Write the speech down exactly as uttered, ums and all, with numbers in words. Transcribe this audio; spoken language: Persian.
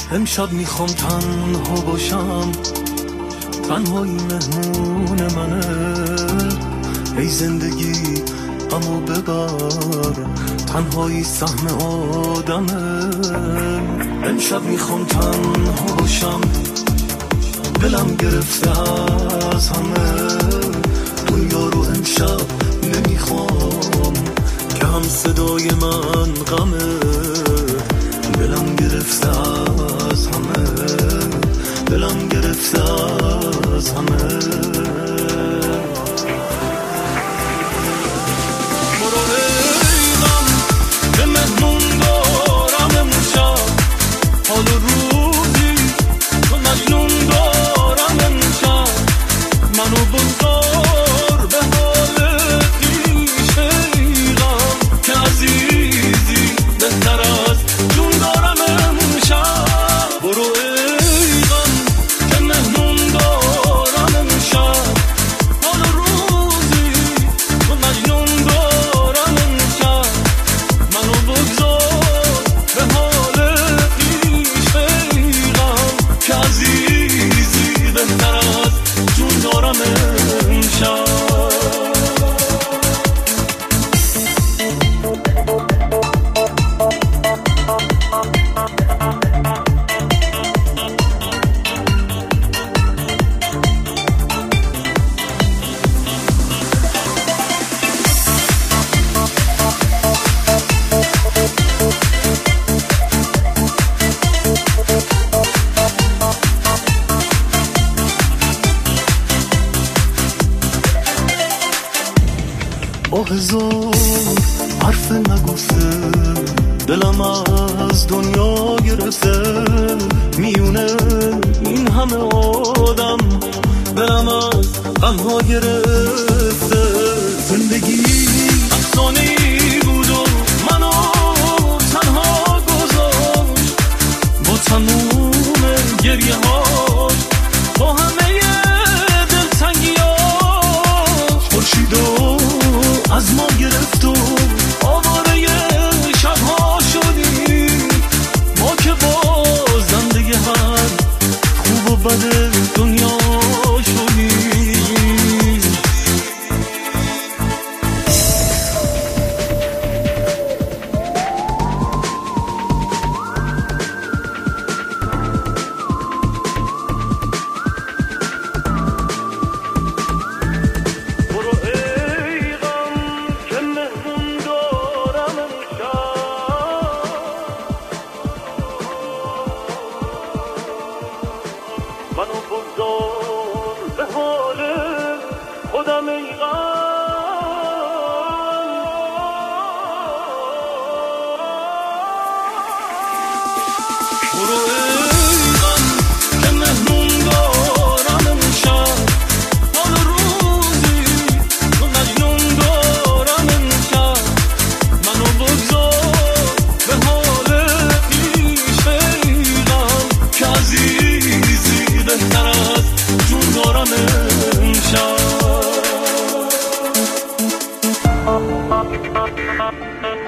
امشب میخوام تنها باشم، تنهایی مهمون منه. ای زندگی امو ببر، تنهایی سهم آدمه. امشب میخوام تنها باشم، دلم گرفته از همه. دنیا رو امشب نمیخوام که هم صدای من غمه. دلم گرفته از همه، دلم گرفته از همه. برو ایدم که مهمون دارم امشب، حال روزی تو مجنون دارم امشب. منو بگذار به حال خویش ایغم، که عزیزی بهتر از جون دارم امشب. برو ایغم که مهمون دارم امشب، حال روزی تو مجنون دارم امشب. منو بگذار به حال خویش ایغم، که عزیزی بهتر از جون دارم امشب. آه هزار حرف نگفته، دلم از دنیا گرفته. میونه این همه آدم، دلم از غمها گرفته. زندگی افسانه‌ای بود و منو تنها گذاشت، با تموم گریه هاش، با همه دلتنگیاش. خورشیدو از ما گرفت و آواره شبها شدیم، ما که بازنده هر خوب و بد دنیا شدیم. منو بگذار به حال خودم ایغم. برو ایغم که مهمون دارم امشب، حال روزی تو مجنون دارم امشب. منو بگذار به حال خویش ایغم، که عزیزی بهتر از جون دارم امشب.